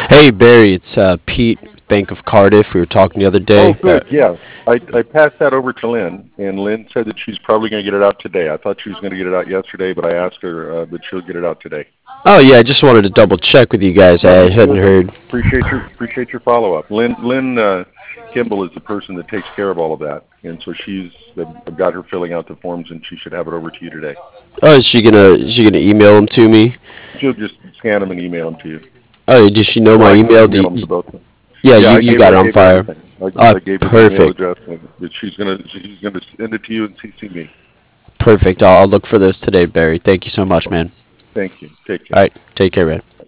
Hey Barry, it's Pete, Bank of Cardiff. We were talking the other Oh, day. good. Yeah, I passed that over to Lynn, and Lynn said that she's probably going to get it out today. I thought she was going to get it out yesterday, but I asked her that she'll get it out today. Oh yeah, I just wanted to double check with you guys. No, I hadn't absolutely. heard. Appreciate your follow up. Lynn Kimball is the person that takes care of all of that, and so I've got her filling out the forms, and she should have it over to you today. Oh, is she gonna email them to me? She'll just scan them and email them to you, Oh, does she know or my I can email? email them to both of them. Yeah, Yeah, you got it I on gave her fire. everything. Oh, I gave her the email perfect, address, and that she's gonna send it to you and CC me. perfect. I'll look for those today, Barry. Thank you so much, man. Thank you. Take All care. right, take care, man.